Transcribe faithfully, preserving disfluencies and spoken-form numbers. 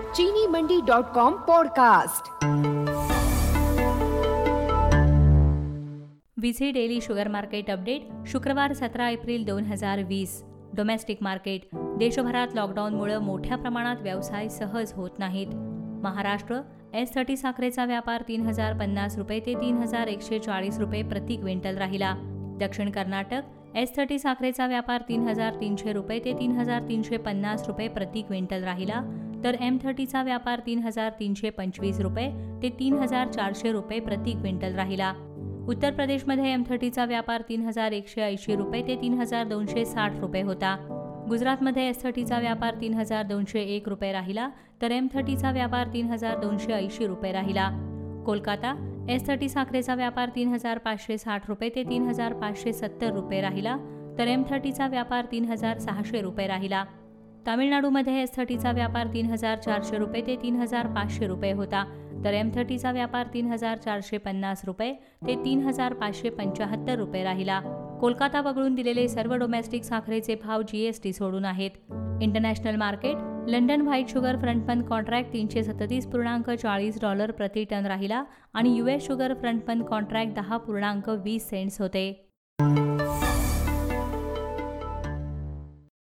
चीनी Mandi dot com podcast. विझी daily sugar market update शुक्रवार सतरा एप्रिल दोन हजार वीस। Domestic market. देशभरात लॉकडाऊनमुळे मोठ्या प्रमाणात व्यवसाय सहज होत नाहीत। महाराष्ट्र एस थर्टी साखरेचा व्यापार तीन हजार पन्नास रुपये ते तीन हजार एकशे चाळीस रुपये प्रति क्विंटल राहिला। दक्षिण कर्नाटक एस थर्टी साखरेचा व्यापार तीन हजार तीनशे रुपये ते तीन हजार तीनशे पन्नास रुपये प्रति क्विंटल राहिला, तर एम थर्टीचा व्यापार तीन हजार तीनशे पंचवीस रुपये ते तीन हजार चारशे रुपये प्रति क्विंटल राहिला। उत्तर प्रदेशमध्ये एम थर्टीचा व्यापार तीन हजार एकशे ऐंशी रुपये ते तीन हजार दोनशे साठ रुपये होता। गुजरातमध्ये एस थर्टीचा व्यापार तीन हजार दोनशे एक रुपये राहिला, तर एम थर्टीचा व्यापार तीन हजार दोनशे ऐंशी रुपये राहिला। कोलकाता एस थर्टी साखरेचा व्यापार तीन हजार पाचशे साठ रुपये ते तीन हजार पाचशे सत्तर रुपये राहिला, तर एम थर्टीचा व्यापार तीन हजार सहाशे रुपये राहिला। तामिळनाडूमध्ये एस थर्टीचा व्यापार तीन हजार चारशे रुपये ते तीन हजार पाचशे रुपये होता, तर एम थर्टीचा व्यापार तीन हजार चारशे पन्नास रुपये ते तीन हजार पाचशे पंच्याहत्तर रुपये राहिला। कोलकाता वगळून दिलेले सर्व डोमेस्टिक साखरेचे भाव जीएसटी सोडून आहेत। International market. London white sugar front month contract तीनशे सदतीस पूर्णांक चाळीस डॉलर प्रति टन राहिला आणि युएस शुगर फ्रंटमन कॉन्ट्रॅक्ट दहा पूर्णांक वीस सेंट्स होते।